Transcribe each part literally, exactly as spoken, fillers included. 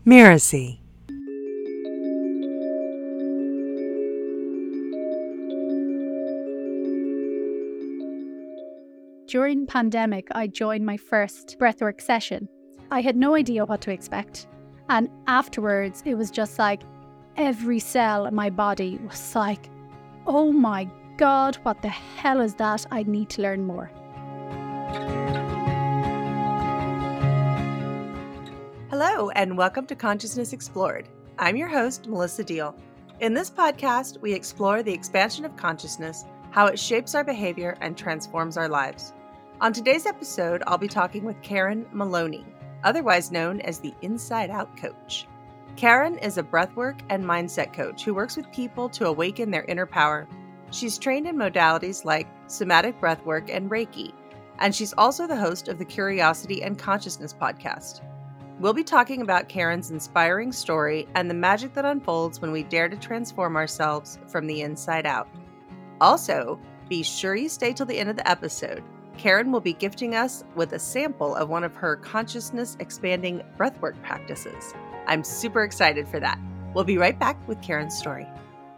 Miracy. During pandemic, I joined my first breathwork session. I had no idea what to expect. And afterwards, it was just like every cell in my body was like, oh my God, what the hell is that? I need to learn more. Hello, and welcome to Consciousness Explored. I'm your host, Melissa Deal. In this podcast, we explore the expansion of consciousness, how it shapes our behavior and transforms our lives. On today's episode, I'll be talking with Karen Maloney, otherwise known as the Inside Out Coach. Karen is a breathwork and mindset coach who works with people to awaken their inner power. She's trained in modalities like somatic breathwork and Reiki, and she's also the host of the Curiosity and Consciousness podcast. We'll be talking about Karen's inspiring story and the magic that unfolds when we dare to transform ourselves from the inside out. Also, be sure you stay till the end of the episode. Karen will be gifting us with a sample of one of her consciousness-expanding breathwork practices. I'm super excited for that. We'll be right back with Karen's story.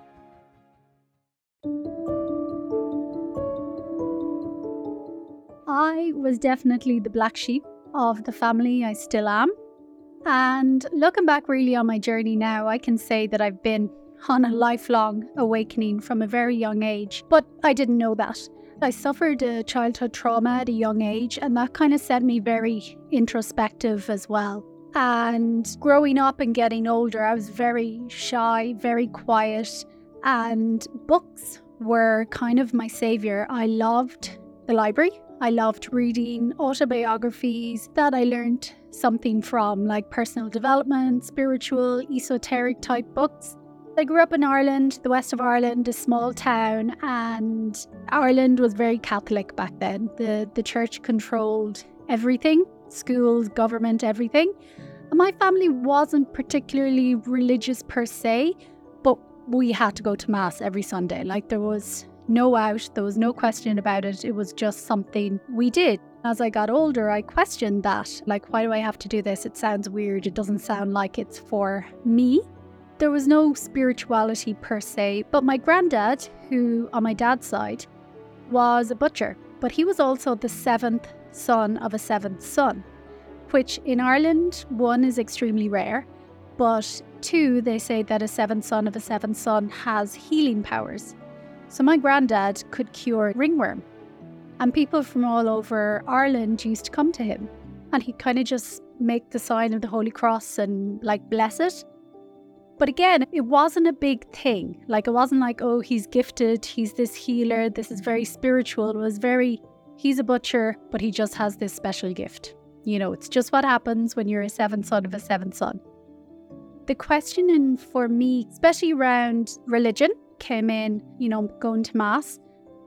I was definitely the black sheep of the family. I still am. And looking back really on my journey now, I can say that I've been on a lifelong awakening from a very young age, but I didn't know that. I suffered a childhood trauma at a young age, and that kind of set me very introspective as well. And growing up and getting older, I was very shy, very quiet, and books were kind of my savior. I loved the library. I loved reading autobiographies that I learned something from, like personal development, spiritual, esoteric type books. I grew up in Ireland, the west of Ireland, a small town, and Ireland was very Catholic back then. The, the church controlled everything, schools, government, everything. And my family wasn't particularly religious per se, but we had to go to Mass every Sunday. Like there was no out, there was no question about it. It was just something we did. As I got older, I questioned that. Like, why do I have to do this? It sounds weird. It doesn't sound like it's for me. There was no spirituality per se, but my granddad, who on my dad's side, was a butcher, but he was also the seventh son of a seventh son, which in Ireland, one, is extremely rare, but two, they say that a seventh son of a seventh son has healing powers. So my granddad could cure ringworm, and people from all over Ireland used to come to him, and he'd kind of just make the sign of the Holy Cross and like bless it. But again, it wasn't a big thing. Like, it wasn't like, oh, he's gifted, he's this healer, this is very spiritual. It was very, he's a butcher, but he just has this special gift. You know, it's just what happens when you're a seventh son of a seventh son. The questioning for me, especially around religion, came in, you know, going to Mass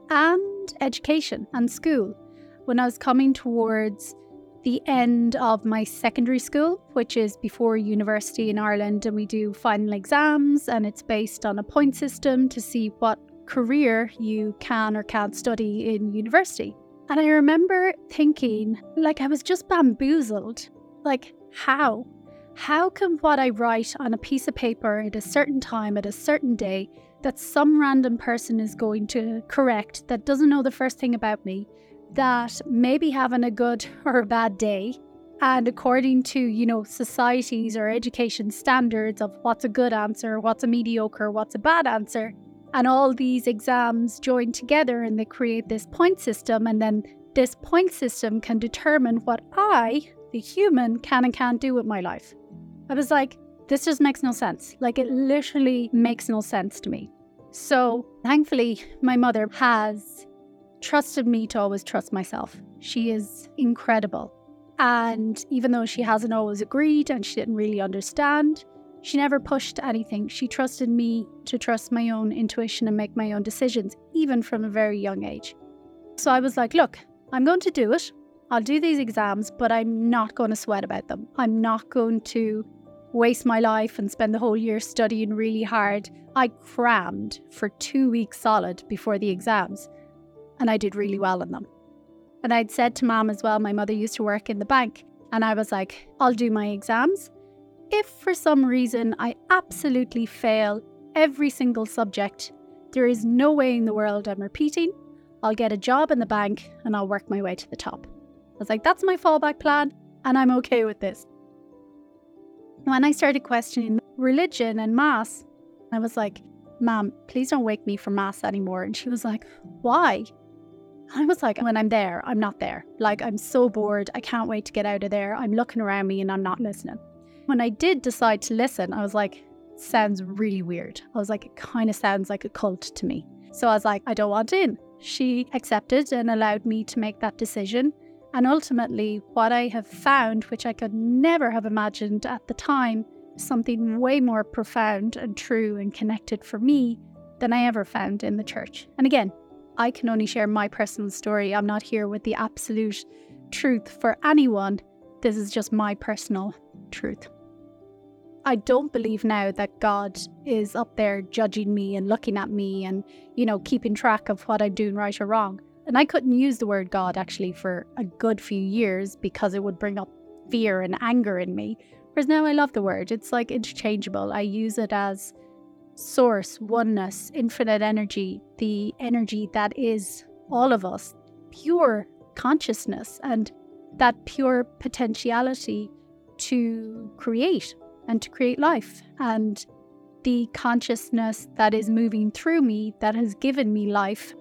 and education and school. When I was coming towards the end of my secondary school, which is before university in Ireland, and we do final exams, and it's based on a point system to see what career you can or can't study in university. And I remember thinking, like, I was just bamboozled. Like, how? How can what I write on a piece of paper at a certain time, at a certain day, that some random person is going to correct, that doesn't know the first thing about me, that may be having a good or a bad day, and according to, you know, societies or education standards of what's a good answer, what's a mediocre, what's a bad answer, and all these exams join together and they create this point system, and then this point system can determine what I, the human, can and can't do with my life. I was like, this just makes no sense. Like, it literally makes no sense to me. So thankfully, my mother has trusted me to always trust myself. She is incredible. And even though she hasn't always agreed and she didn't really understand, she never pushed anything. She trusted me to trust my own intuition and make my own decisions, even from a very young age. So I was like, look, I'm going to do it. I'll do these exams, but I'm not going to sweat about them. I'm not going to waste my life and spend the whole year studying really hard. I crammed for two weeks solid before the exams, and I did really well in them. And I'd said to Mom as well, my mother used to work in the bank, and I was like, I'll do my exams. if for some reason I absolutely fail every single subject, there is no way in the world I'm repeating. I'll get a job in the bank and I'll work my way to the top. I was like, that's my fallback plan and I'm okay with this. When I started questioning religion and mass, I was like, Mom, please don't wake me for mass anymore. And she was like, why? I was like, when I'm there, I'm not there. Like, I'm so bored. I can't wait to get out of there. I'm looking around me and I'm not listening. When I did decide to listen, I was like, sounds really weird. I was like, it kind of sounds like a cult to me. So I was like, I don't want in. She accepted and allowed me to make that decision. And ultimately, what I have found, which I could never have imagined at the time, something way more profound and true and connected for me than I ever found in the church. And again, I can only share my personal story. I'm not here with the absolute truth for anyone. This is just my personal truth. I don't believe now that God is up there judging me and looking at me and, you know, keeping track of what I'm doing right or wrong. And I couldn't use the word God actually for a good few years because it would bring up fear and anger in me. Whereas now I love the word. It's like interchangeable. I use it as source, oneness, infinite energy, the energy that is all of us, pure consciousness and that pure potentiality to create and to create life, and the consciousness that is moving through me that has given me life.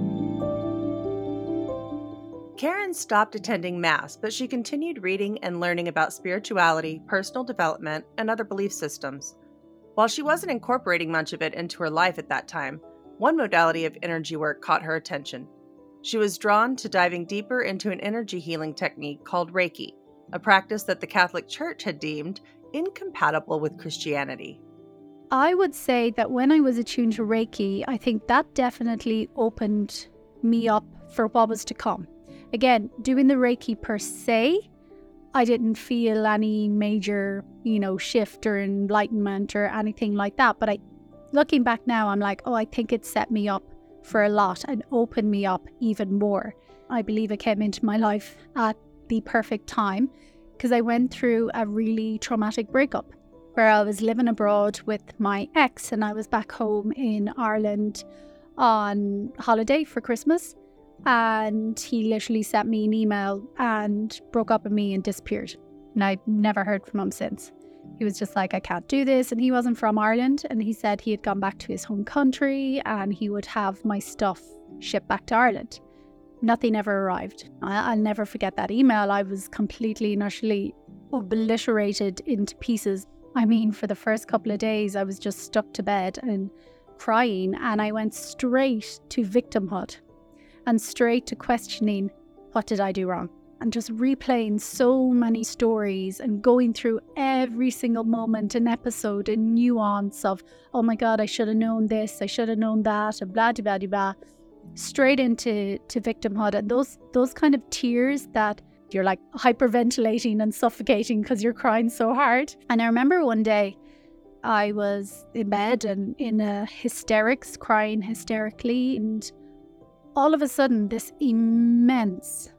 Karen stopped attending Mass, but she continued reading and learning about spirituality, personal development, and other belief systems. While she wasn't incorporating much of it into her life at that time, one modality of energy work caught her attention. She was drawn to diving deeper into an energy healing technique called Reiki, a practice that the Catholic Church had deemed incompatible with Christianity. I would say that when I was attuned to Reiki, I think that definitely opened me up for what was to come. Again, doing the Reiki per se, I didn't feel any major, you know, shift or enlightenment or anything like that. But I, looking back now, I'm like, oh, I think it set me up for a lot and opened me up even more. I believe it came into my life at the perfect time because I went through a really traumatic breakup where I was living abroad with my ex and I was back home in Ireland on holiday for Christmas. And he literally sent me an email and broke up with me and disappeared. And I've never heard from him since. He was just like, I can't do this. And he wasn't from Ireland. And he said he had gone back to his home country and he would have my stuff shipped back to Ireland. Nothing ever arrived. I'll never forget that email. I was completely and utterly obliterated into pieces. I mean, for the first couple of days, I was just stuck to bed and crying. And I went straight to victimhood. And straight to questioning, what did I do wrong? And just replaying so many stories and going through every single moment and episode and nuance of, oh my God, I should have known this, I should have known that, and blah, blah, blah, blah. Straight into to victimhood. And those, those kind of tears that you're like hyperventilating and suffocating because you're crying so hard. And I remember one day I was in bed and in a hysterics, crying hysterically, and all of a sudden, this immense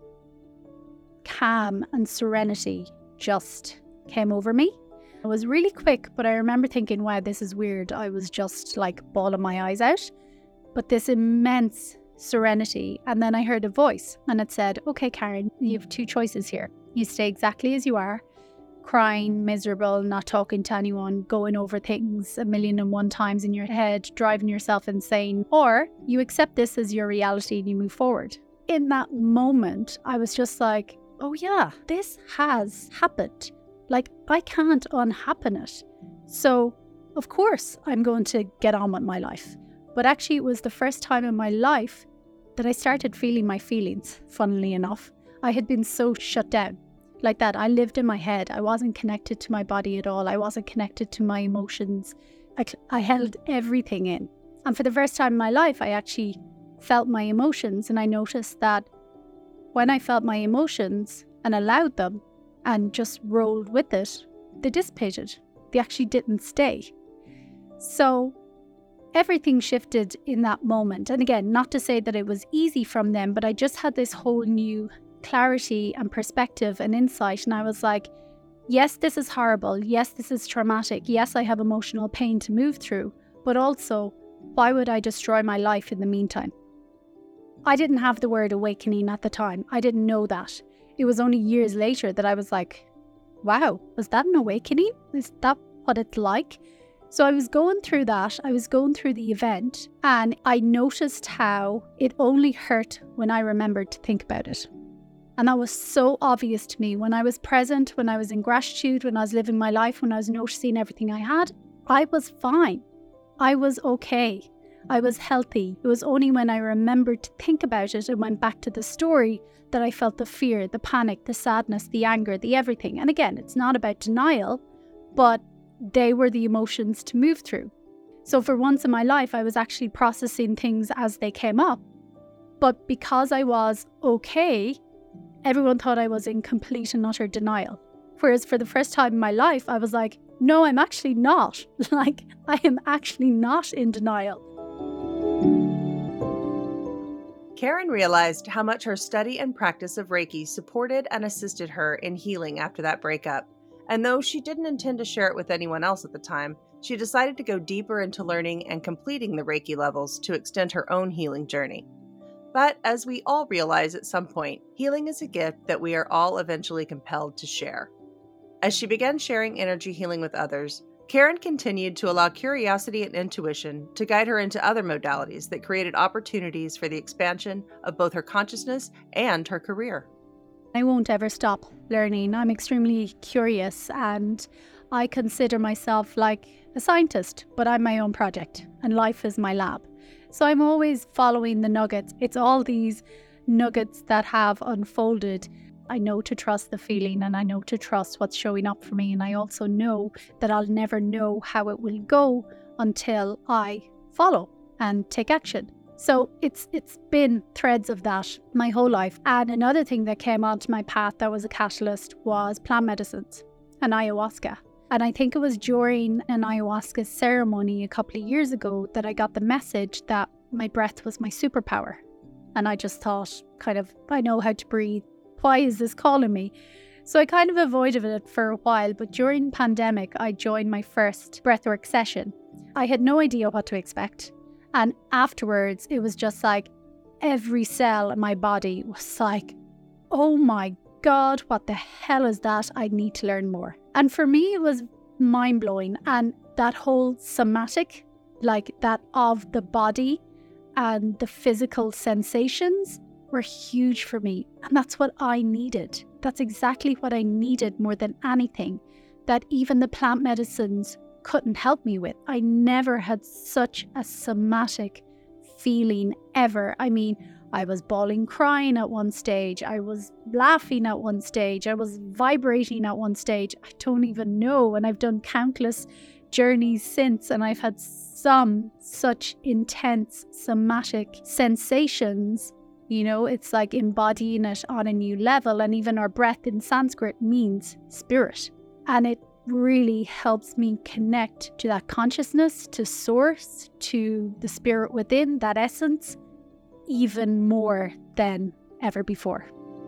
calm and serenity just came over me. It was really quick, but I remember thinking, wow, this is weird. I was just like bawling my eyes out. But this immense serenity. And then I heard a voice and it said, okay, Karen, you have two choices here. You stay exactly as you are, crying, miserable, not talking to anyone, going over things a million and one times in your head, driving yourself insane, or you accept this as your reality and you move forward. In that moment, I was just like, oh yeah, this has happened. Like, I can't unhappen it. So, of course, I'm going to get on with my life. But actually, it was the first time in my life that I started feeling my feelings, funnily enough. I had been so shut down. Like that, I lived in my head. I wasn't connected to my body at all. I wasn't connected to my emotions. I, I held everything in. And for the first time in my life, I actually felt my emotions. And I noticed that when I felt my emotions and allowed them and just rolled with it, they dissipated. They actually didn't stay. So everything shifted in that moment. And again, not to say that it was easy from them, but I just had this whole new clarity and perspective and insight. And I was like, yes, this is horrible. Yes, this is traumatic. Yes, I have emotional pain to move through. But also, why would I destroy my life in the meantime? I didn't have the word awakening at the time. I didn't know that. It was only years later that I was like, wow, was that an awakening? Is that what it's like? So I was going through that. I was going through the event, and I noticed how it only hurt when I remembered to think about it. And that was so obvious to me when I was present, when I was in gratitude, when I was living my life, when I was noticing everything I had. I was fine. I was okay. I was healthy. It was only when I remembered to think about it and went back to the story that I felt the fear, the panic, the sadness, the anger, the everything. And again, it's not about denial, but they were the emotions to move through. So for once in my life, I was actually processing things as they came up. But because I was okay, everyone thought I was in complete and utter denial. Whereas for the first time in my life, I was like, no, I'm actually not. Like, I am actually not in denial. Karen realized how much her study and practice of Reiki supported and assisted her in healing after that breakup. And though she didn't intend to share it with anyone else at the time, she decided to go deeper into learning and completing the Reiki levels to extend her own healing journey. But as we all realize at some point, healing is a gift that we are all eventually compelled to share. As she began sharing energy healing with others, Karen continued to allow curiosity and intuition to guide her into other modalities that created opportunities for the expansion of both her consciousness and her career. I won't ever stop learning. I'm extremely curious, and I consider myself like a scientist, but I'm my own project and life is my lab. So I'm always following the nuggets. It's all these nuggets that have unfolded. I know to trust the feeling, and I know to trust what's showing up for me. And I also know that I'll never know how it will go until I follow and take action. So it's it's been threads of that my whole life. And another thing that came onto my path that was a catalyst was plant medicines and ayahuasca. And I think it was during an ayahuasca ceremony a couple of years ago that I got the message that my breath was my superpower. And I just thought, kind of, I know how to breathe. Why is this calling me? So I kind of avoided it for a while. But during pandemic, I joined my first breathwork session. I had no idea what to expect. And afterwards, it was just like every cell in my body was like, oh my God, what the hell is that? I need to learn more. And for me, it was mind-blowing. And that whole somatic, like that of the body and the physical sensations were huge for me. And that's what I needed. That's exactly what I needed more than anything, that even the plant medicines couldn't help me with. I never had such a somatic feeling ever. I mean, I was bawling, crying at one stage. I was laughing at one stage. I was vibrating at one stage. I don't even know. And I've done countless journeys since, and I've had some such intense somatic sensations. You know, it's like embodying it on a new level. And even our breath in Sanskrit means spirit. And it really helps me connect to that consciousness, to source, to the spirit within, that essence, even more than ever before.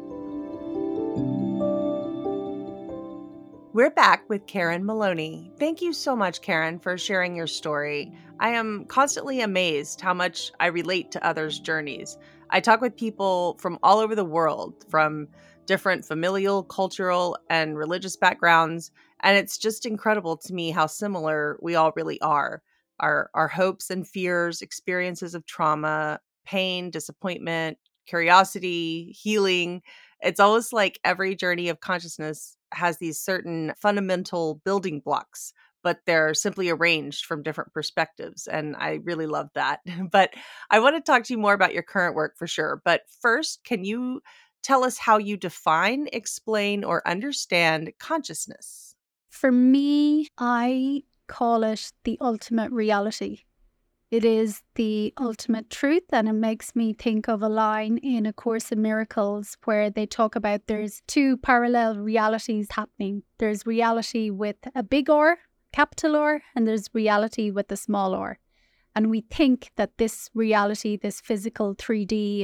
We're back with Karen Maloney. Thank you so much, Karen, for sharing your story. I am constantly amazed how much I relate to others' journeys. I talk with people from all over the world, from different familial, cultural, and religious backgrounds, and it's just incredible to me how similar we all really are. Our, our hopes and fears, experiences of trauma, pain, disappointment, curiosity, healing. It's almost like every journey of consciousness has these certain fundamental building blocks, but they're simply arranged from different perspectives. And I really love that. But I want to talk to you more about your current work for sure. But first, can you tell us how you define, explain, or understand consciousness? For me, I call it the ultimate reality. It is the ultimate truth, and it makes me think of a line in A Course in Miracles where they talk about there's two parallel realities happening. There's reality with a big R, capital R, and there's reality with a small r. And we think that this reality, this physical three D and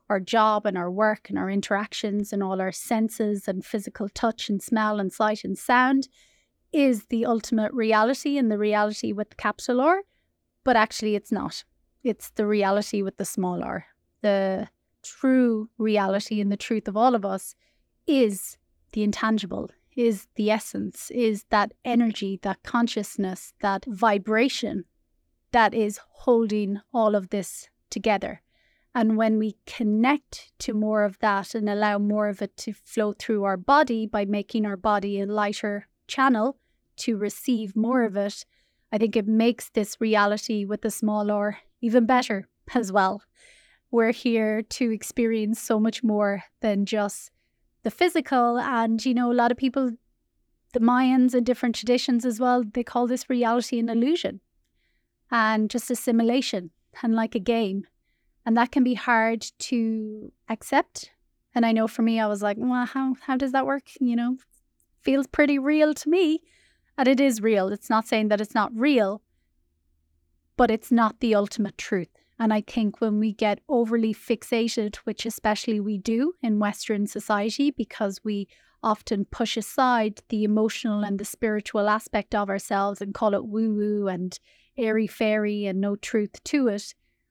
our job and our work and our interactions and all our senses and physical touch and smell and sight and sound is the ultimate reality and the reality with the capital R, but actually it's not. It's the reality with the small r. The true reality and the truth of all of us is the intangible, is the essence, is that energy, that consciousness, that vibration that is holding all of this together. And when we connect to more of that and allow more of it to flow through our body by making our body a lighter channel to receive more of it, I think it makes this reality with the small r even better as well. We're here to experience so much more than just the physical. And, you know, a lot of people, the Mayans and different traditions as well, they call this reality an illusion and just assimilation and like a game. And that can be hard to accept. And I know for me, I was like, well, how, how does that work? You know, feels pretty real to me. And it is real. It's not saying that it's not real, but it's not the ultimate truth. And I think when we get overly fixated, which especially we do in Western society, because we often push aside the emotional and the spiritual aspect of ourselves and call it woo-woo and airy-fairy and no truth to it.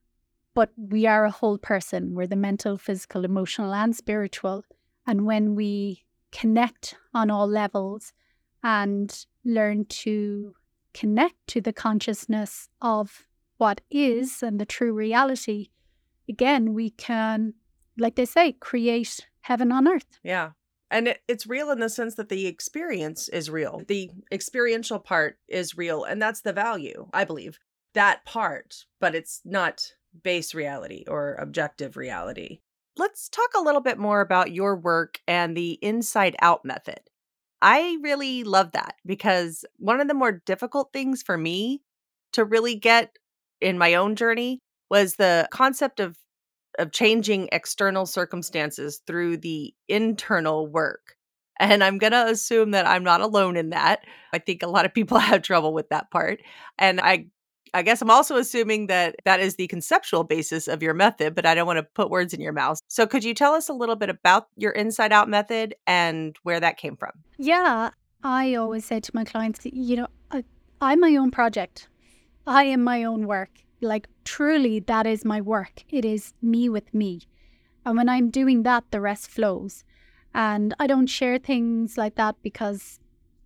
But we are a whole person. We're the mental, physical, emotional, and spiritual. And when we connect on all levels and learn to connect to the consciousness of what is and the true reality, again, we can, like they say, create heaven on earth. Yeah. And it, it's real in the sense that the experience is real. The experiential part is real. And that's the value, I believe, that part. But it's not base reality or objective reality. Let's talk a little bit more about your work and the inside out method. I really love that because one of the more difficult things for me to really get in my own journey was the concept of of changing external circumstances through the internal work. And I'm going to assume that I'm not alone in that. I think a lot of people have trouble with that part. And I I guess I'm also assuming that that is the conceptual basis of your method, but I don't want to put words in your mouth. So could you tell us a little bit about your inside out method and where that came from? Yeah, I always say to my clients, you know, I, I'm my own project. I am my own work. Like truly, that is my work. It is me with me. And when I'm doing that, the rest flows. And I don't share things like that because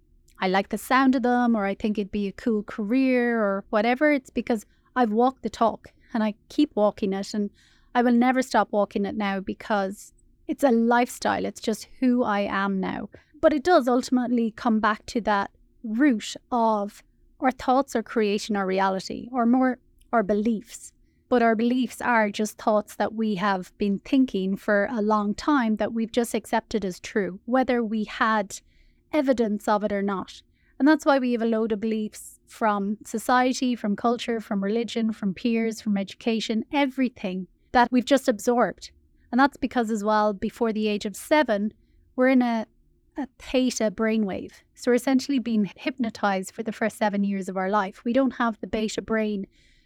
I like the sound of them or I think it'd be a cool career or whatever. It's because I've walked the talk and I keep walking it and I will never stop walking it now because it's a lifestyle. It's just who I am now. But it does ultimately come back to that root of our thoughts are creating our reality, or more our beliefs. But our beliefs are just thoughts that we have been thinking for a long time that we've just accepted as true, whether we had evidence of it or not. And that's why we have a load of beliefs from society, from culture, from religion, from peers, from education, everything that we've just absorbed. And that's because as well, before the age of seven, we're in a, a theta brainwave. So we're essentially being hypnotized for the first seven years of our life. We don't have the beta brain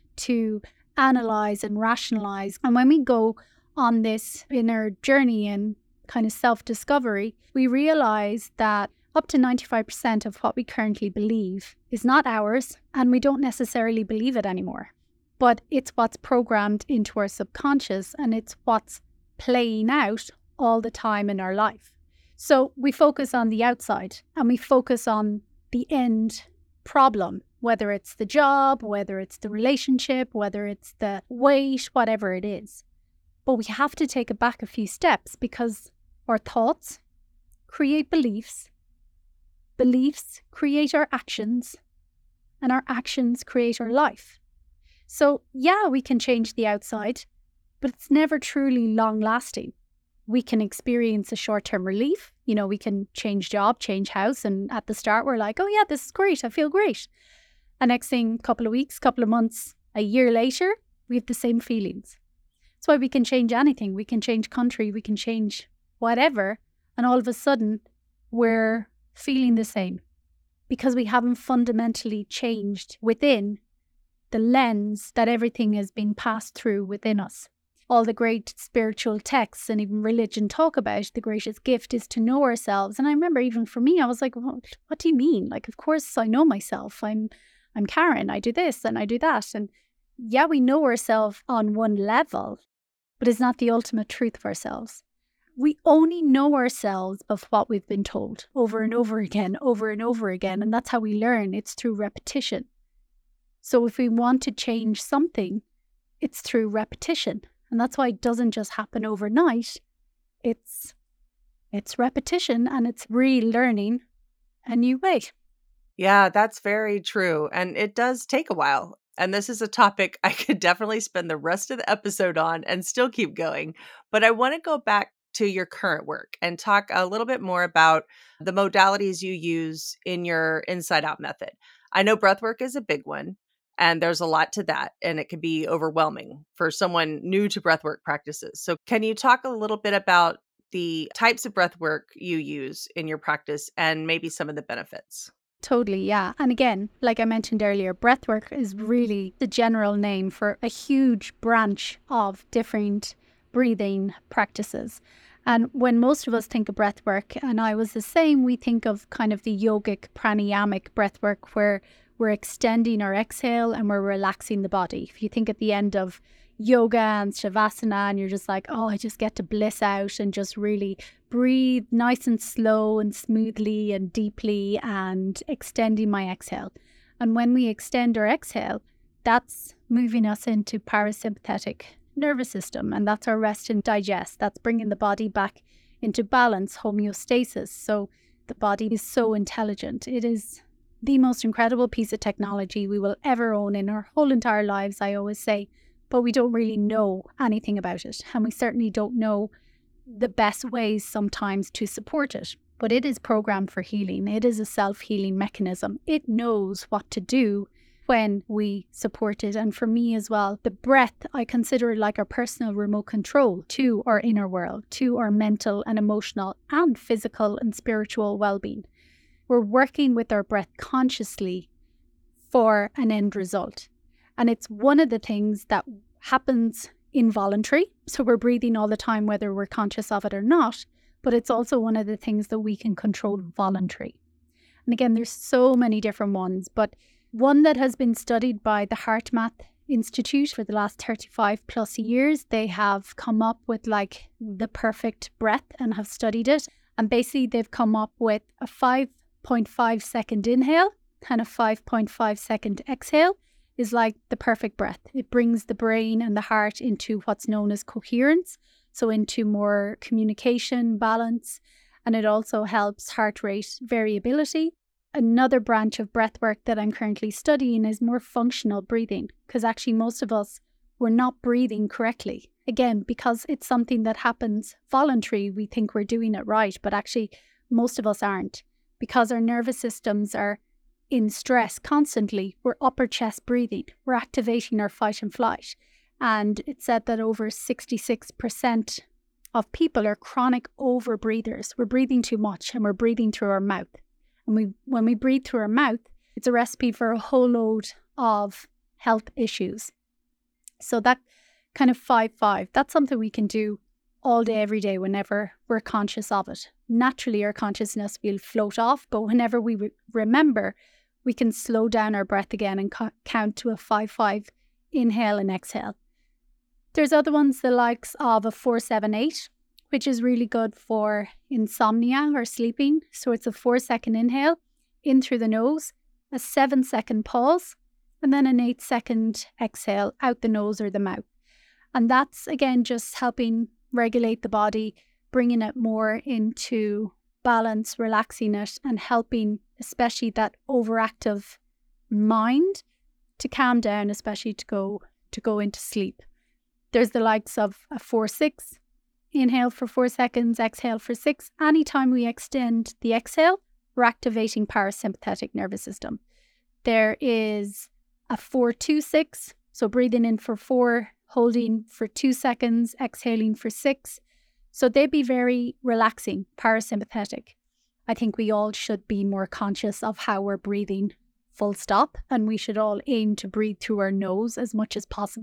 to analyze and rationalize. And when we go on this inner journey and kind of self-discovery, we realize that up to ninety-five percent of what we currently believe is not ours, and we don't necessarily believe it anymore. But it's what's programmed into our subconscious, and it's what's playing out all the time in our life. So we focus on the outside, and we focus on the end problem, whether it's the job, whether it's the relationship, whether it's the weight, whatever it is. But we have to take it back a few steps because our thoughts create beliefs. Beliefs create our actions, and our actions create our life. So yeah, we can change the outside, but it's never truly long lasting. We can experience a short-term relief. You know, we can change job, change house. And at the start, we're like, oh yeah, this is great. I feel great. And next thing, couple of weeks, couple of months, a year later, we have the same feelings. That's why we can change anything. We can change country. We can change whatever. And all of a sudden, we're feeling the same because we haven't fundamentally changed within the lens that everything has been passed through within us. all the great spiritual texts and even religion talk about, the greatest gift is to know ourselves. And I remember even for me, I was like, well, what do you mean? Like, of course I know myself. I'm, I'm Karen. I do this and I do that. And yeah, we know ourselves on one level, but it's not the ultimate truth of ourselves. We only know ourselves of what we've been told over and over again, over and over again. And that's how we learn. It's through repetition. So if we want to change something, it's through repetition. And that's why it doesn't just happen overnight. It's it's repetition and it's relearning a new way. Yeah, that's very true. And it does take a while. And this is a topic I could definitely spend the rest of the episode on and still keep going. But I want to go back to your current work and talk a little bit more about the modalities you use in your Inside Out method. I know breathwork is a big one, and there's a lot to that, and it can be overwhelming for someone new to breathwork practices. So can you talk a little bit about the types of breathwork you use in your practice and maybe some of the benefits? Totally, yeah. And again, like I mentioned earlier, breathwork is really the general name for a huge branch of different breathing practices. And when most of us think of breathwork, and I was the same, we think of kind of the yogic pranayamic breathwork where we're extending our exhale and we're relaxing the body. If you think at the end of yoga and shavasana and you're just like, oh, I just get to bliss out and just really breathe nice and slow and smoothly and deeply and extending my exhale. And when we extend our exhale, that's moving us into parasympathetic nervous system, and that's our rest and digest. That's bringing the body back into balance, homeostasis. So the body is so intelligent. It is the most incredible piece of technology we will ever own in our whole entire lives, I always say, but we don't really know anything about it, and we certainly don't know the best ways sometimes to support it. But it is programmed for healing. It is a self-healing mechanism. It knows what to do when we support it. And for me as well, the breath, I consider it like our personal remote control to our inner world, to our mental and emotional and physical and spiritual well-being. We're working with our breath consciously for an end result. And it's one of the things that happens involuntary. So we're breathing all the time, whether we're conscious of it or not. But it's also one of the things that we can control voluntary. And again, there's so many different ones, but one that has been studied by the HeartMath Institute for the last thirty-five plus years, they have come up with like the perfect breath and have studied it. And basically they've come up with a five point five second inhale and a five point five second exhale is like the perfect breath. It brings the brain and the heart into what's known as coherence, so into more communication, balance, and it also helps heart rate variability. Another branch of breathwork that I'm currently studying is more functional breathing, because actually most of us, we're not breathing correctly. Again, because it's something that happens voluntary, we think we're doing it right, but actually most of us aren't. Because our nervous systems are in stress constantly, we're upper chest breathing, we're activating our fight and flight. And it's said that over sixty-six percent of people are chronic over breathers. We're breathing too much and we're breathing through our mouth. And we, when we breathe through our mouth, it's a recipe for a whole load of health issues. So that kind of five five, that's something we can do all day, every day, whenever we're conscious of it. Naturally, our consciousness will float off, but whenever we re- remember, we can slow down our breath again and co- count to a five five inhale and exhale. There's other ones, the likes of a four seven eight, which is really good for insomnia or sleeping. So it's a four second inhale in through the nose, a seven second pause, and then an eight second exhale out the nose or the mouth. And that's again just helping regulate the body, bringing it more into balance, relaxing it, and helping especially that overactive mind to calm down, especially to go to go into sleep. There's the likes of a four six. Inhale for four seconds, exhale for six. Anytime we extend the exhale, we're activating parasympathetic nervous system. There is a four two six, so breathing in for four, holding for two seconds, exhaling for six. So they'd be very relaxing, parasympathetic. I think we all should be more conscious of how we're breathing, full stop, and we should all aim to breathe through our nose as much as possible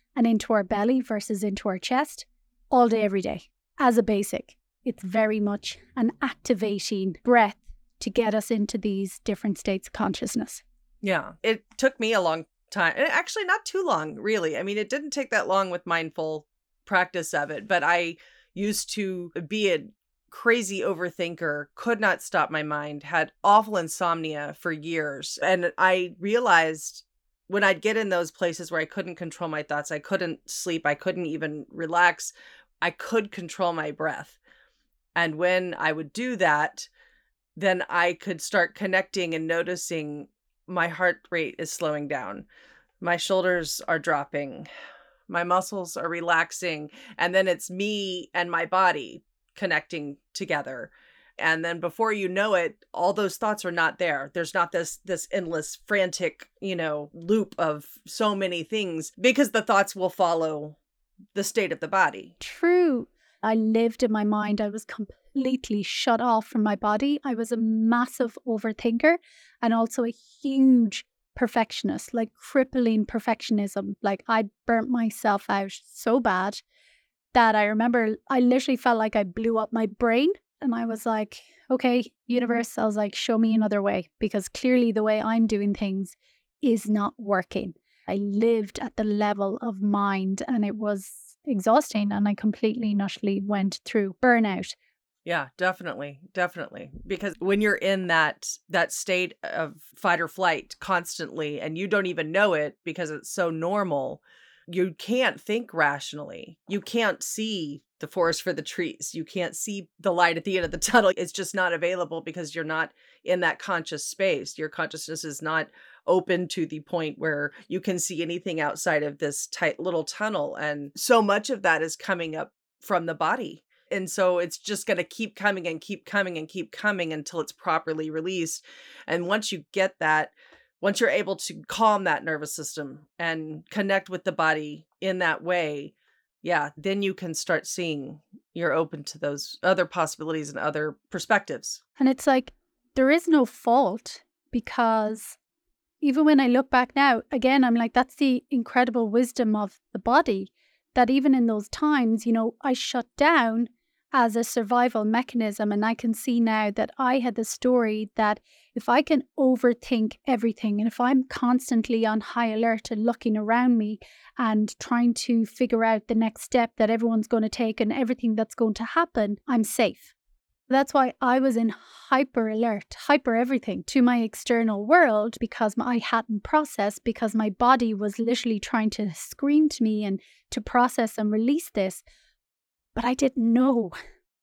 and into our belly versus into our chest all day, every day. As a basic, it's very much an activating breath to get us into these different states of consciousness. Yeah, it took me a long time. Actually, not too long, really. I mean, it didn't take that long with mindful practice of it, but I used to be a crazy overthinker, could not stop my mind, had awful insomnia for years. And I realized when I'd get in those places where I couldn't control my thoughts, I couldn't sleep, I couldn't even relax, I could control my breath. And when I would do that, then I could start connecting and noticing my heart rate is slowing down. My shoulders are dropping. My muscles are relaxing. And then it's me and my body connecting together. And then before you know it, all those thoughts are not there. There's not this this endless, frantic, you know, loop of so many things, because the thoughts will follow the state of the body. True. I lived in my mind. I was completely shut off from my body. I was a massive overthinker and also a huge perfectionist, like crippling perfectionism. Like I burnt myself out so bad that I remember I literally felt like I blew up my brain. And I was like, okay, universe, I was like, show me another way, because clearly the way I'm doing things is not working. I lived at the level of mind and it was exhausting, and I completely and utterly went through burnout. Yeah, definitely. Definitely. Because when you're in that that state of fight or flight constantly and you don't even know it because it's so normal, you can't think rationally. You can't see the forest for the trees. You can't see the light at the end of the tunnel. It's just not available because you're not in that conscious space. Your consciousness is not open to the point where you can see anything outside of this tight little tunnel. And so much of that is coming up from the body. And so it's just going to keep coming and keep coming and keep coming until it's properly released. And once you get that, once you're able to calm that nervous system and connect with the body in that way, yeah, then you can start seeing you're open to those other possibilities and other perspectives. And it's like, there is no fault, because even when I look back now, again, I'm like, that's the incredible wisdom of the body, that even in those times, you know, I shut down as a survival mechanism. And I can see now that I had the story that if I can overthink everything, and if I'm constantly on high alert and looking around me and trying to figure out the next step that everyone's going to take and everything that's going to happen, I'm safe. That's why I was in hyper alert, hyper everything to my external world, because I hadn't processed, because my body was literally trying to scream to me and to process and release this. But I didn't know.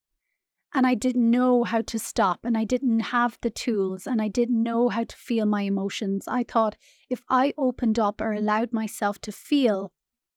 And I didn't know how to stop, and I didn't have the tools, and I didn't know how to feel my emotions. I thought if I opened up or allowed myself to feel,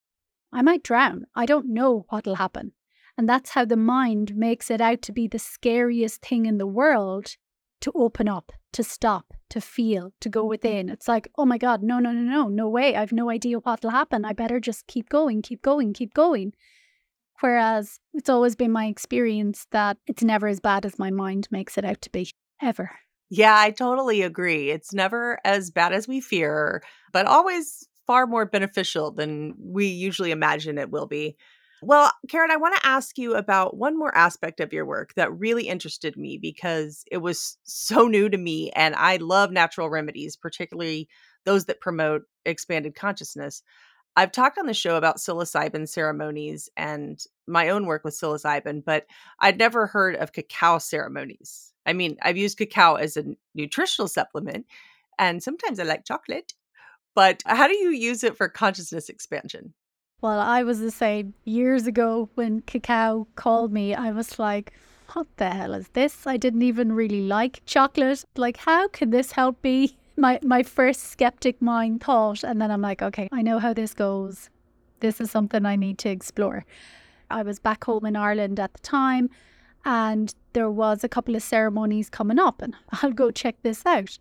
I might drown. I don't know what'll happen. And that's how the mind makes it out to be the scariest thing in the world, to open up, to stop, to feel, to go within. It's like, oh my God, no, no, no, no, no way. I've no idea what'll happen. I better just keep going, keep going, keep going. Whereas it's always been my experience that it's never as bad as my mind makes it out to be, ever. Yeah, I totally agree. It's never as bad as we fear, but always far more beneficial than we usually imagine it will be. Well, Karen, I want to ask you about one more aspect of your work that really interested me, because it was so new to me, and I love natural remedies, particularly those that promote expanded consciousness. I've talked on the show about psilocybin ceremonies and my own work with psilocybin, but I'd never heard of cacao ceremonies. I mean, I've used cacao as a nutritional supplement, and sometimes I like chocolate, but how do you use it for consciousness expansion? Well, I was the same. Years ago when cacao called me, I was like, what the hell is this? I didn't even really like chocolate. Like, how can this help me? My my first skeptic mind thought, and then I'm like, okay, I know how this goes. This is something I need to explore. I was back home in Ireland at the time, and there was a couple of ceremonies coming up, and I'll go check this out.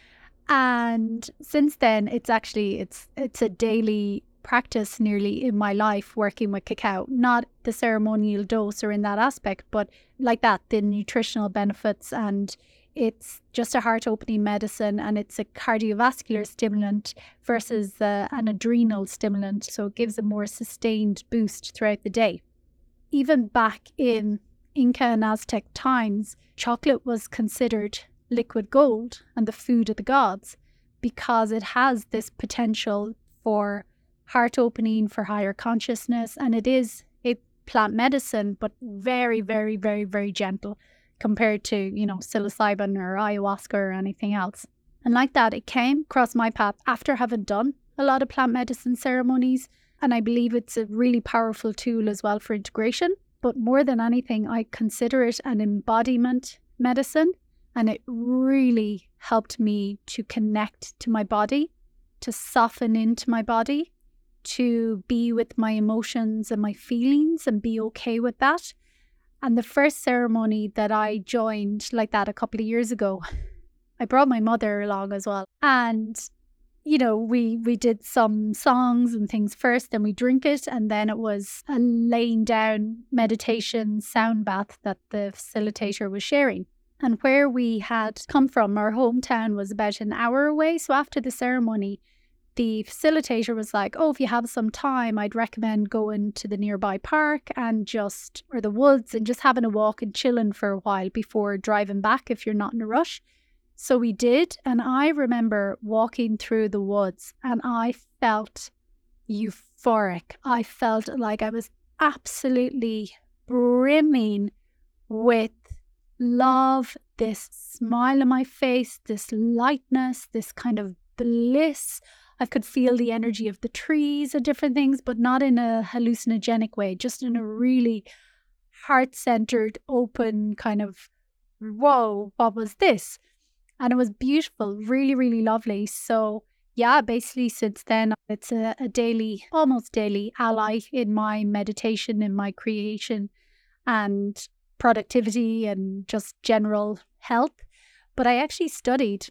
And since then, it's actually, it's it's a daily practice nearly in my life, working with cacao. Not the ceremonial dose or in that aspect, but like that, the nutritional benefits and it's just a heart-opening medicine, and it's a cardiovascular stimulant versus uh, an adrenal stimulant. So it gives a more sustained boost throughout the day. Even back in Inca and Aztec times, chocolate was considered liquid gold and the food of the gods because it has this potential for heart opening, for higher consciousness, and it is a plant medicine, but very, very, very, very gentle compared to, you know, psilocybin or ayahuasca or anything else. And like that, it came across my path after having done a lot of plant medicine ceremonies, and I believe it's a really powerful tool as well for integration. But more than anything, I consider it an embodiment medicine, and it really helped me to connect to my body, to soften into my body, to be with my emotions and my feelings and be okay with that. And the first ceremony that I joined like that a couple of years ago, I brought my mother along as well. And, you know, we, we did some songs and things first, then we drink it. And then it was a laying down meditation sound bath that the facilitator was sharing. And where we had come from, our hometown was about an hour away. So after the ceremony, the facilitator was like, oh, if you have some time, I'd recommend going to the nearby park and just, or the woods, and just having a walk and chilling for a while before driving back if you're not in a rush. So we did. And I remember walking through the woods and I felt euphoric. I felt like I was absolutely brimming with love, this smile on my face, this lightness, this kind of bliss. I could feel the energy of the trees and different things, but not in a hallucinogenic way, just in a really heart-centered, open kind of, whoa, what was this? And it was beautiful, really, really lovely. So yeah, basically since then, it's a, a daily, almost daily ally in my meditation, in my creation and productivity and just general health. But I actually studied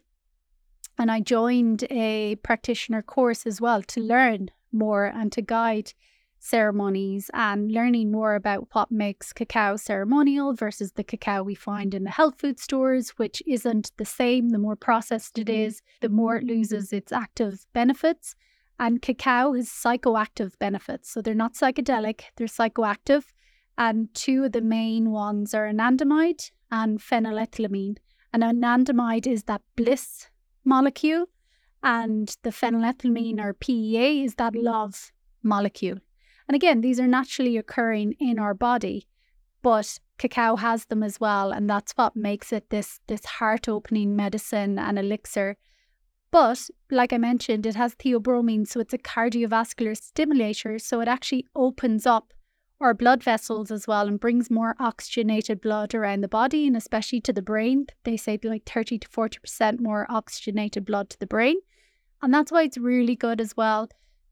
and I joined a practitioner course as well to learn more and to guide ceremonies and learning more about what makes cacao ceremonial versus the cacao we find in the health food stores, which isn't the same. The more processed it is, the more it loses its active benefits. And cacao has psychoactive benefits. So they're not psychedelic, they're psychoactive. And two of the main ones are anandamide and phenylethylamine. And anandamide is that bliss molecule, and the phenylethylamine or P E A is that love molecule. And again, these are naturally occurring in our body, but cacao has them as well, and that's what makes it this this heart-opening medicine and elixir. But like I mentioned, it has theobromine, so it's a cardiovascular stimulator, so it actually opens up our blood vessels as well and brings more oxygenated blood around the body, and especially to the brain. They say like thirty to forty percent more oxygenated blood to the brain. And that's why it's really good as well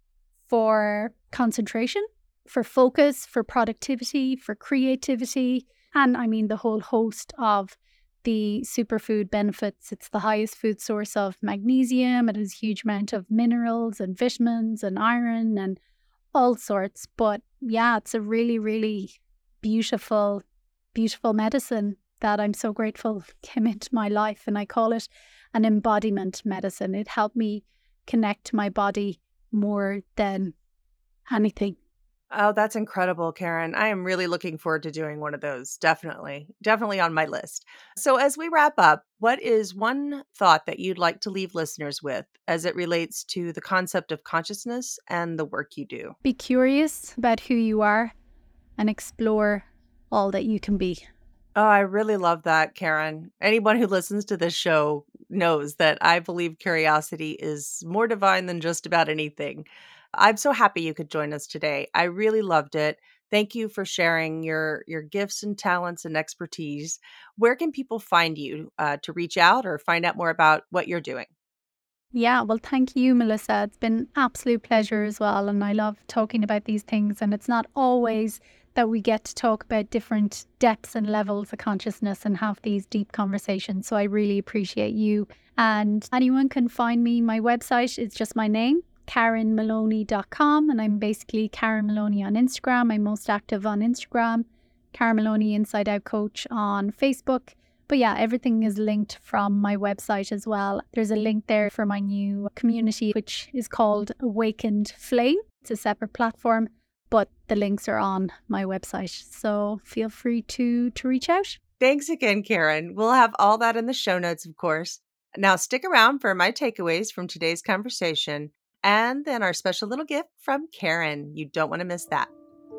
for concentration, for focus, for productivity, for creativity, and I mean the whole host of the superfood benefits. It's the highest food source of magnesium. It has a huge amount of minerals and vitamins and iron and all sorts. But yeah, it's a really, really beautiful, beautiful medicine that I'm so grateful came into my life. And I call it an embodiment medicine. It helped me connect to my body more than anything. Oh, that's incredible, Karen. I am really looking forward to doing one of those. Definitely, definitely on my list. So as we wrap up, what is one thought that you'd like to leave listeners with as it relates to the concept of consciousness and the work you do? Be curious about who you are and explore all that you can be. Oh, I really love that, Karen. Anyone who listens to this show knows that I believe curiosity is more divine than just about anything. I'm so happy you could join us today. I really loved it. Thank you for sharing your, your gifts and talents and expertise. Where can people find you uh, to reach out or find out more about what you're doing? Yeah, well, thank you, Melissa. It's been an absolute pleasure as well. And I love talking about these things. And it's not always that we get to talk about different depths and levels of consciousness and have these deep conversations. So I really appreciate you. And anyone can find me. My website is just my name, karen maloney dot com, and I'm basically Karen Maloney on Instagram. I'm most active on Instagram. Karen Maloney Inside Out Coach on Facebook. But yeah, everything is linked from my website as well. There's a link there for my new community, which is called Awakened Flame. It's a separate platform, but the links are on my website. So feel free to, to reach out. Thanks again, Karen. We'll have all that in the show notes, of course. Now stick around for my takeaways from today's conversation and then our special little gift from Karen. You don't want to miss that.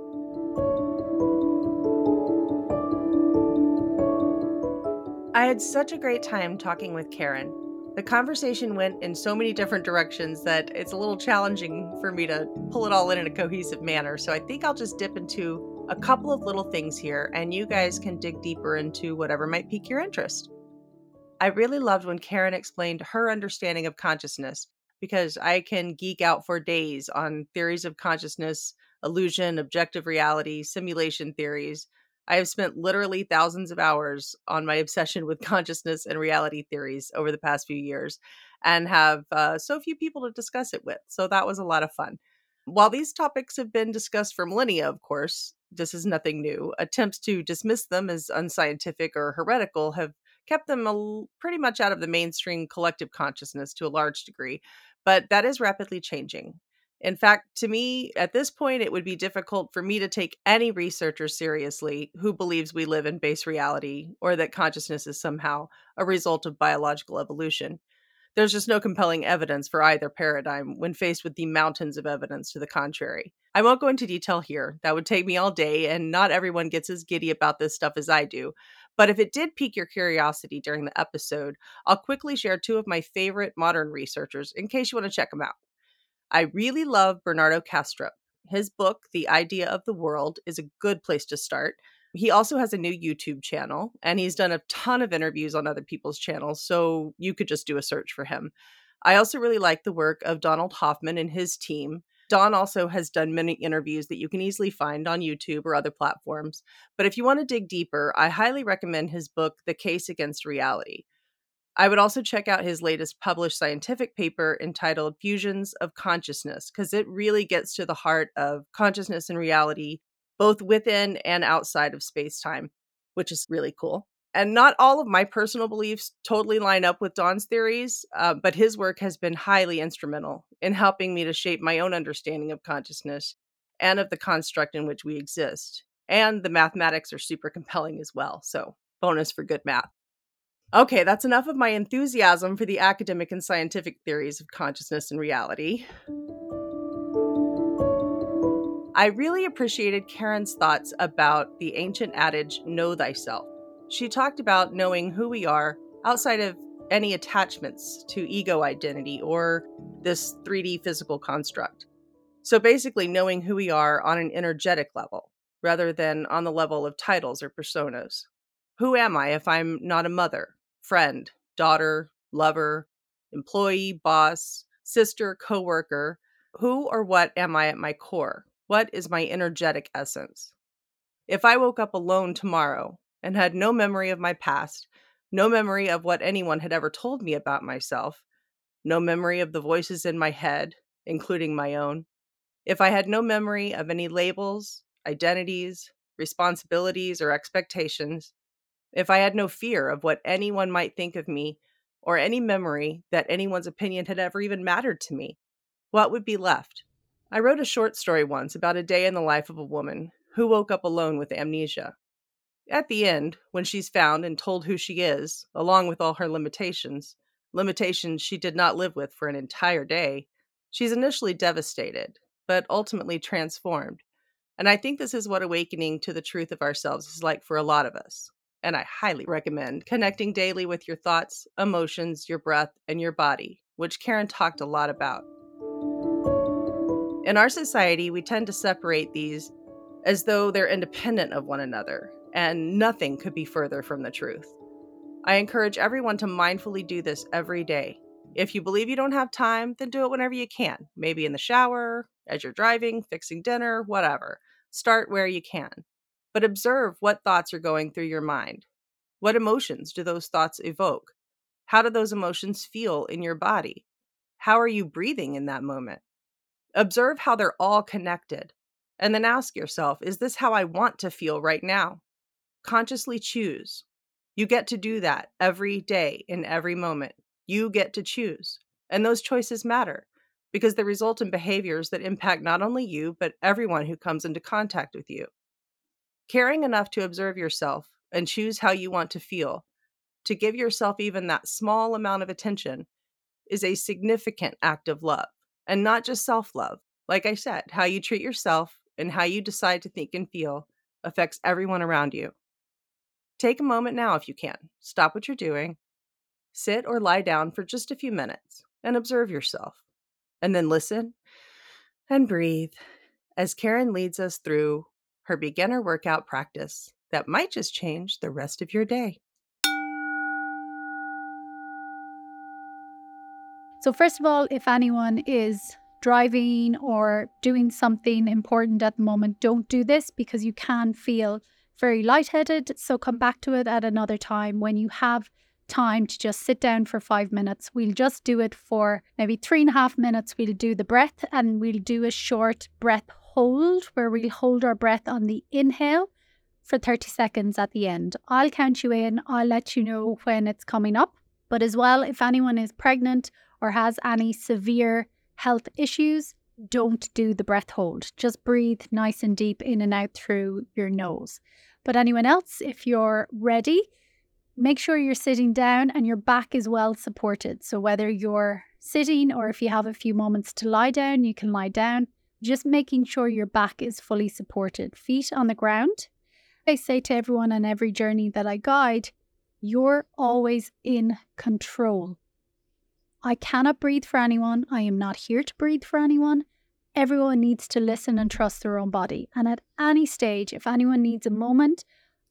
I had such a great time talking with Karen. The conversation went in so many different directions that it's a little challenging for me to pull it all in in a cohesive manner. So I think I'll just dip into a couple of little things here, and you guys can dig deeper into whatever might pique your interest. I really loved when Karen explained her understanding of consciousness, because I can geek out for days on theories of consciousness, illusion, objective reality, simulation theories. I have spent literally thousands of hours on my obsession with consciousness and reality theories over the past few years and have uh, so few people to discuss it with. So that was a lot of fun. While these topics have been discussed for millennia, of course, this is nothing new. Attempts to dismiss them as unscientific or heretical have kept them a, pretty much out of the mainstream collective consciousness to a large degree, but that is rapidly changing. In fact, to me, at this point, it would be difficult for me to take any researcher seriously who believes we live in base reality or that consciousness is somehow a result of biological evolution. There's just no compelling evidence for either paradigm when faced with the mountains of evidence to the contrary. I won't go into detail here. That would take me all day, and not everyone gets as giddy about this stuff as I do. But if it did pique your curiosity during the episode, I'll quickly share two of my favorite modern researchers in case you want to check them out. I really love Bernardo Kastrup. His book, The Idea of the World, is a good place to start. He also has a new YouTube channel, and he's done a ton of interviews on other people's channels, so you could just do a search for him. I also really like the work of Donald Hoffman and his team. Don also has done many interviews that you can easily find on YouTube or other platforms. But if you want to dig deeper, I highly recommend his book, The Case Against Reality. I would also check out his latest published scientific paper entitled Fusions of Consciousness, because it really gets to the heart of consciousness and reality, both within and outside of space-time, which is really cool. And not all of my personal beliefs totally line up with Don's theories, uh, but his work has been highly instrumental in helping me to shape my own understanding of consciousness and of the construct in which we exist. And the mathematics are super compelling as well, so bonus for good math. Okay, that's enough of my enthusiasm for the academic and scientific theories of consciousness and reality. I really appreciated Karen's thoughts about the ancient adage, know thyself. She talked about knowing who we are outside of any attachments to ego identity or this three D physical construct. So basically knowing who we are on an energetic level, rather than on the level of titles or personas. Who am I if I'm not a mother, friend, daughter, lover, employee, boss, sister, coworker? Who or what am I at my core? What is my energetic essence? If I woke up alone tomorrow and had no memory of my past, no memory of what anyone had ever told me about myself, no memory of the voices in my head, including my own, if I had no memory of any labels, identities, responsibilities, or expectations, if I had no fear of what anyone might think of me, or any memory that anyone's opinion had ever even mattered to me, what would be left? I wrote a short story once about a day in the life of a woman who woke up alone with amnesia. At the end, when she's found and told who she is, along with all her limitations, limitations she did not live with for an entire day, she's initially devastated, but ultimately transformed. And I think this is what awakening to the truth of ourselves is like for a lot of us. And I highly recommend connecting daily with your thoughts, emotions, your breath, and your body, which Karen talked a lot about. In our society, we tend to separate these as though they're independent of one another, and nothing could be further from the truth. I encourage everyone to mindfully do this every day. If you believe you don't have time, then do it whenever you can, maybe in the shower, as you're driving, fixing dinner, whatever. Start where you can. But observe what thoughts are going through your mind. What emotions do those thoughts evoke? How do those emotions feel in your body? How are you breathing in that moment? Observe how they're all connected. And then ask yourself, is this how I want to feel right now? Consciously choose. You get to do that every day in every moment. You get to choose. And those choices matter because they result in behaviors that impact not only you, but everyone who comes into contact with you. Caring enough to observe yourself and choose how you want to feel, to give yourself even that small amount of attention, is a significant act of love, and not just self-love. Like I said, how you treat yourself and how you decide to think and feel affects everyone around you. Take a moment now if you can. Stop what you're doing. Sit or lie down for just a few minutes and observe yourself. And then listen and breathe as Karen leads us through her beginner workout practice that might just change the rest of your day. So first of all, if anyone is driving or doing something important at the moment, don't do this because you can feel very lightheaded. So come back to it at another time when you have time to just sit down for five minutes. We'll just do it for maybe three and a half minutes. We'll do the breath and we'll do a short breath hold where we'll hold our breath on the inhale for thirty seconds at the end. I'll count you in. I'll let you know when it's coming up. But as well, if anyone is pregnant or has any severe health issues, don't do the breath hold. Just breathe nice and deep in and out through your nose. But anyone else, if you're ready, make sure you're sitting down and your back is well supported. So whether you're sitting or if you have a few moments to lie down, you can lie down. Just making sure your back is fully supported. Feet on the ground. I say to everyone on every journey that I guide, you're always in control. I cannot breathe for anyone. I am not here to breathe for anyone. Everyone needs to listen and trust their own body. And at any stage, if anyone needs a moment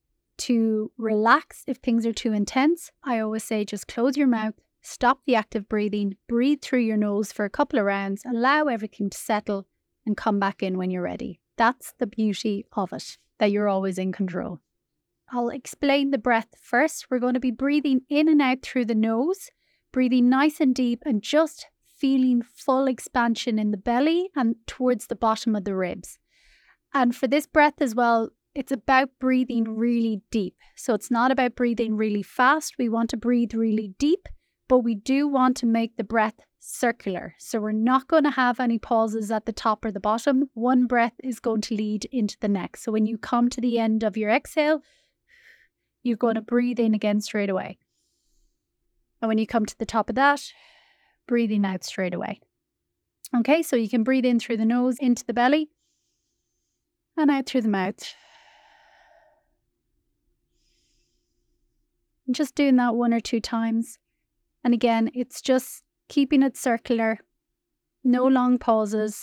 to relax, if things are too intense, I always say just close your mouth, stop the active breathing, breathe through your nose for a couple of rounds, allow everything to settle and come back in when you're ready. That's the beauty of it, that you're always in control. I'll explain the breath first. We're going to be breathing in and out through the nose, breathing nice and deep and just feeling full expansion in the belly and towards the bottom of the ribs. And for this breath as well, it's about breathing really deep. So it's not about breathing really fast. We want to breathe really deep, but we do want to make the breath circular. So we're not going to have any pauses at the top or the bottom. One breath is going to lead into the next. So when you come to the end of your exhale, you're going to breathe in again straight away. And when you come to the top of that, breathing out straight away. Okay, so you can breathe in through the nose, into the belly, and out through the mouth. And just doing that one or two times. And again, it's just keeping it circular, no long pauses.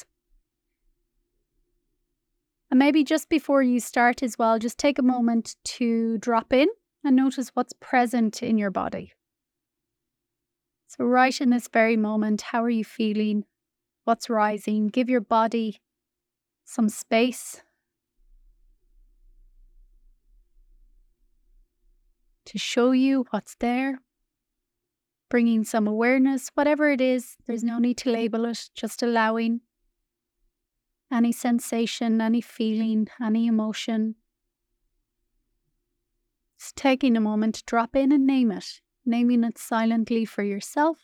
And maybe just before you start as well, just take a moment to drop in and notice what's present in your body. So right in this very moment, how are you feeling? What's rising? Give your body some space to show you what's there. Bringing some awareness, whatever it is, there's no need to label it, just allowing any sensation, any feeling, any emotion. Just taking a moment to drop in and name it. Naming it silently for yourself.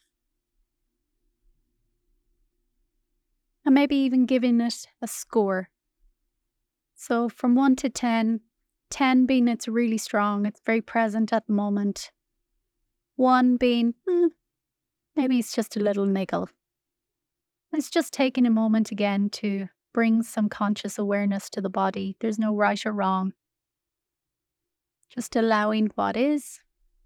And maybe even giving it a score. So from one to ten, ten being it's really strong, it's very present at the moment. one being, hmm, maybe it's just a little niggle. It's just taking a moment again to bring some conscious awareness to the body. There's no right or wrong. Just allowing what is.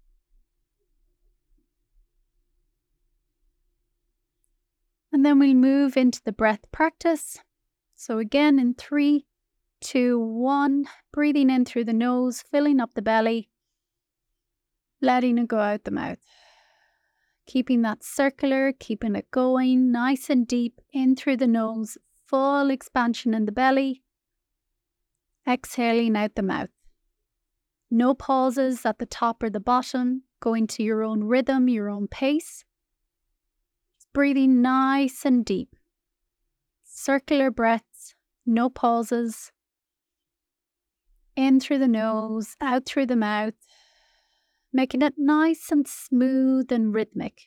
And then we'll move into the breath practice. So again, in three, two, one, breathing in through the nose, filling up the belly, letting it go out the mouth. Keeping that circular, keeping it going nice and deep in through the nose, full expansion in the belly, exhaling out the mouth. No pauses at the top or the bottom, going to your own rhythm, your own pace. Breathing nice and deep. Circular breaths, no pauses. In through the nose, out through the mouth. making it nice and smooth and rhythmic.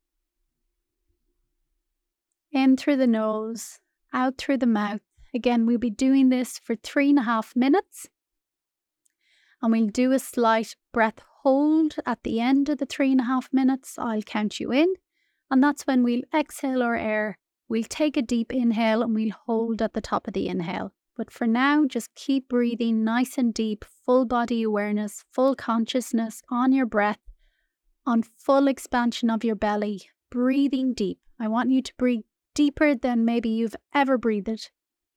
In through the nose, out through the mouth. Again, we'll be doing this for three and a half minutes. And we'll do a slight breath hold at the end of the three and a half minutes. I'll count you in. And that's when we'll exhale our air. We'll take a deep inhale and we'll hold at the top of the inhale. But for now, just keep breathing nice and deep, full body awareness, full consciousness on your breath, on full expansion of your belly, breathing deep. I want you to breathe deeper than maybe you've ever breathed.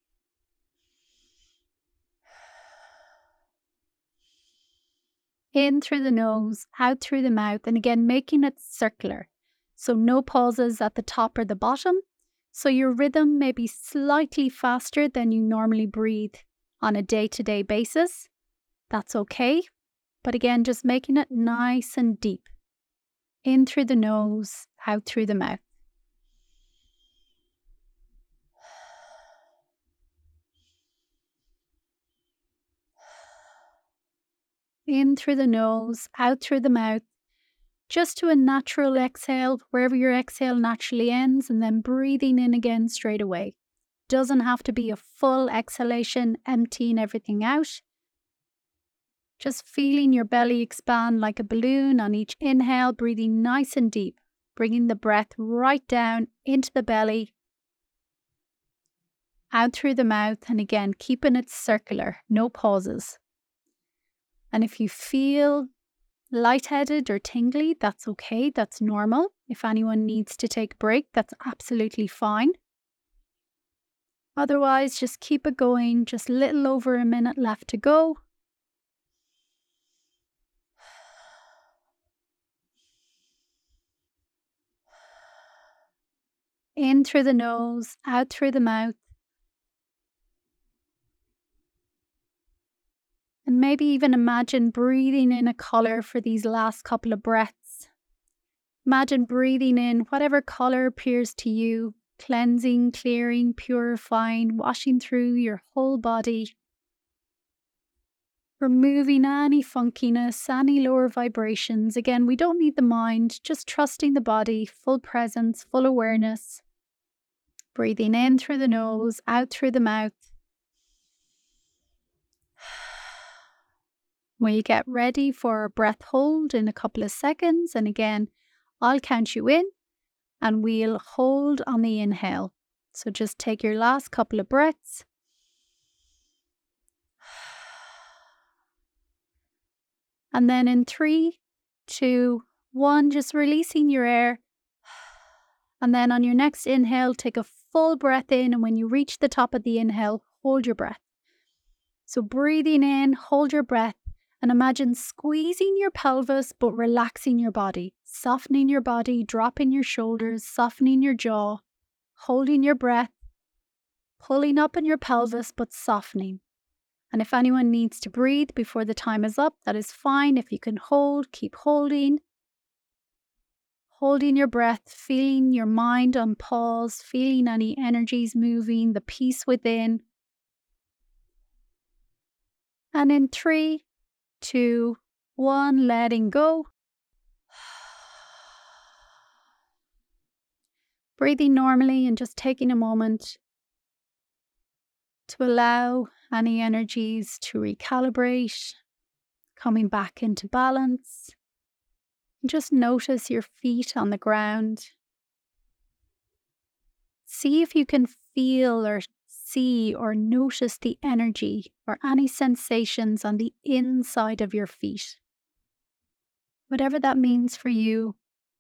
In through the nose, out through the mouth, and again, making it circular. So no pauses at the top or the bottom. So your rhythm may be slightly faster than you normally breathe on a day-to-day basis. That's okay. But again, just making it nice and deep. In through the nose, out through the mouth. In through the nose, out through the mouth, just to a natural exhale, wherever your exhale naturally ends, and then breathing in again straight away. Doesn't have to be a full exhalation, emptying everything out. Just feeling your belly expand like a balloon on each inhale, breathing nice and deep, bringing the breath right down into the belly, out through the mouth, and again, keeping it circular, no pauses. And if you feel lightheaded or tingly, that's okay, that's normal. If anyone needs to take a break, that's absolutely fine. Otherwise, just keep it going, just a little over a minute left to go. In through the nose, out through the mouth. And maybe even imagine breathing in a colour for these last couple of breaths. Imagine breathing in whatever colour appears to you, cleansing, clearing, purifying, washing through your whole body. Removing any funkiness, any lower vibrations. Again, we don't need the mind, just trusting the body, full presence, full awareness. Breathing in through the nose, out through the mouth. When you get ready for a breath hold in a couple of seconds, and again, I'll count you in and we'll hold on the inhale. So just take your last couple of breaths. And then in three, two, one, just releasing your air. And then on your next inhale, take a full breath in. And when you reach the top of the inhale, hold your breath. So breathing in, hold your breath. And imagine squeezing your pelvis, but relaxing your body, softening your body, dropping your shoulders, softening your jaw, holding your breath, pulling up in your pelvis, but softening. And if anyone needs to breathe before the time is up, that is fine. If you can hold, keep holding. Holding your breath, feeling your mind on pause, feeling any energies moving, the peace within. And in three, two, one, letting go. Breathing normally and just taking a moment to allow any energies to recalibrate, coming back into balance. Just notice your feet on the ground. See if you can feel or see or notice the energy or any sensations on the inside of your feet. Whatever that means for you,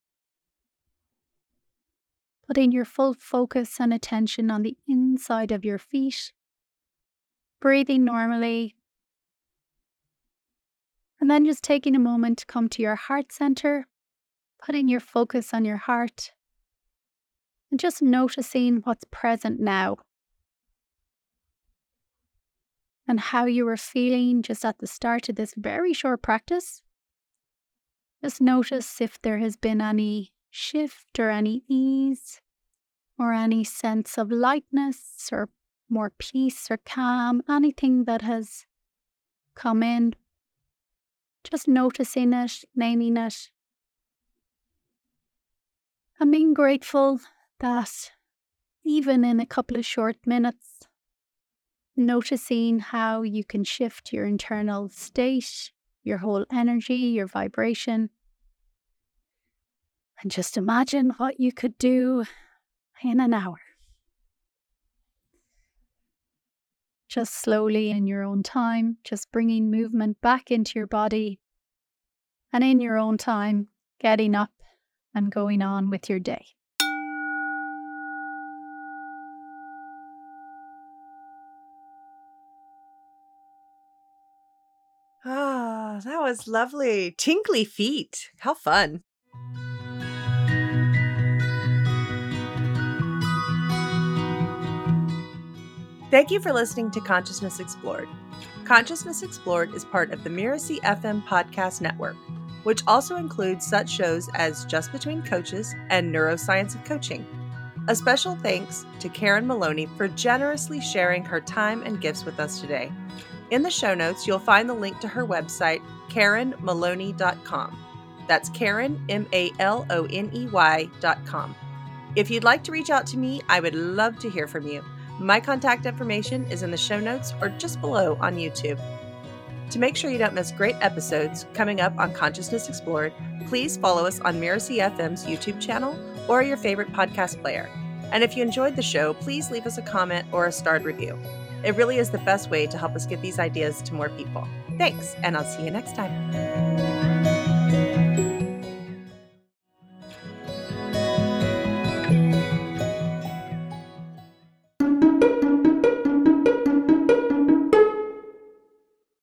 putting your full focus and attention on the inside of your feet, breathing normally, and then just taking a moment to come to your heart center, putting your focus on your heart, and just noticing what's present now. And how you were feeling just at the start of this very short practice. Just notice if there has been any shift or any ease or any sense of lightness or more peace or calm, anything that has come in. Just noticing it, naming it, and being grateful that even in a couple of short minutes, noticing how you can shift your internal state, your whole energy, your vibration. And just imagine what you could do in an hour. Just slowly in your own time, just bringing movement back into your body. And in your own time, getting up and going on with your day. Ah, that was lovely. Tinkly feet. How fun. Thank you for listening to Consciousness Explored. Consciousness Explored is part of the Miracy F M podcast network, which also includes such shows as Just Between Coaches and Neuroscience of Coaching. A special thanks to Karen Maloney for generously sharing her time and gifts with us today. In the show notes, you'll find the link to her website, karen maloney dot com. That's Karen, M A L O N E Y dot com. If you'd like to reach out to me, I would love to hear from you. My contact information is in the show notes or just below on YouTube. To make sure you don't miss great episodes coming up on Consciousness Explored, please follow us on Miracy F M's YouTube channel or your favorite podcast player. And if you enjoyed the show, please leave us a comment or a starred review. It really is the best way to help us get these ideas to more people. Thanks, and I'll see you next time.